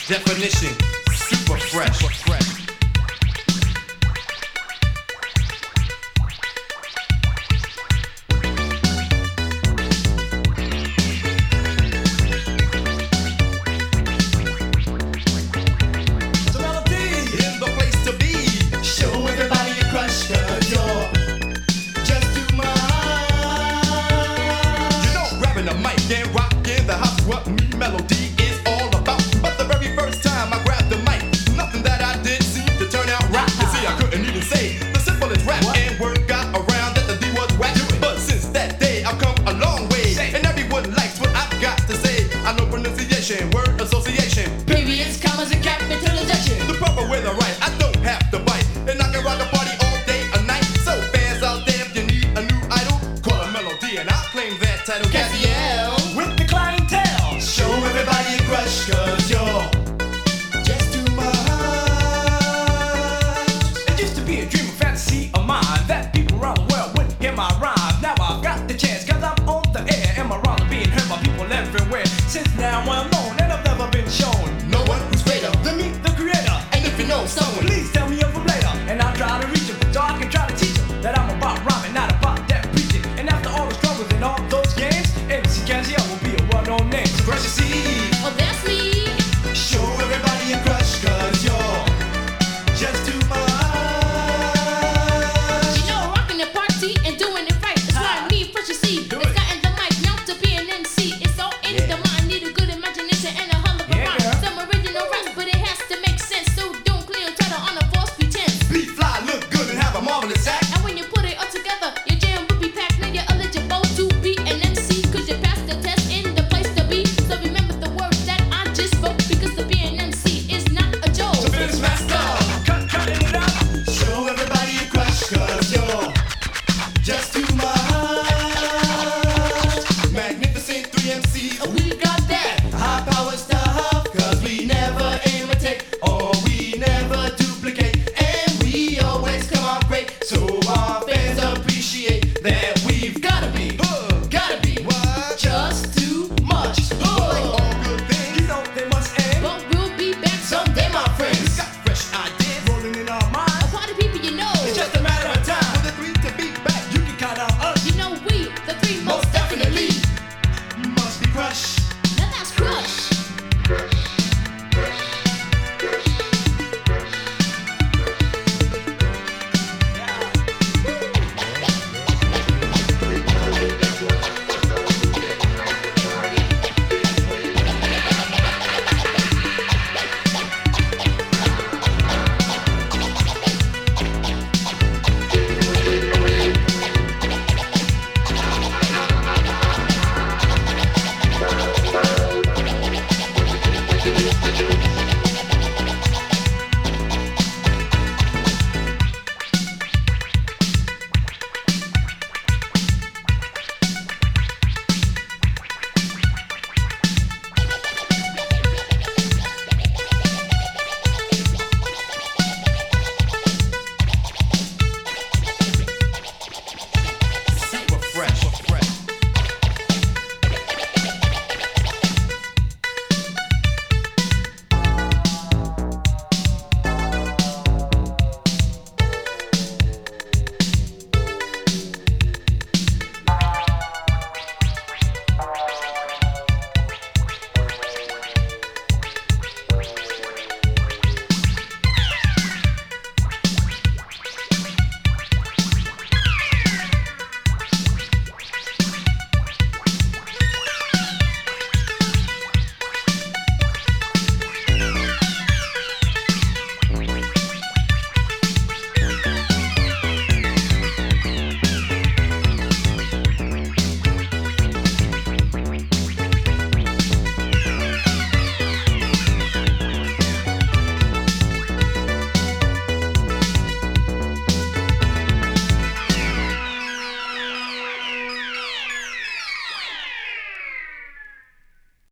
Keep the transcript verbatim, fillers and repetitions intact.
Definition, super fresh. Super fresh. What me melody is all about. But the very first time I grabbed the mic, nothing that I did seemed to turn out right. You see, I couldn't even say the simplest rap, what? And word got around that the D was whack. But since that day, I've come a long way, and everyone likes what I've got to say. I know pronunciation, word association, periods, commas, and capitalization. The proper way to write, I don't have to bite, and I can rock a party all day or night. So fans out there, if you need a new idol, call a melody, and I'll claim that title. Cassiel.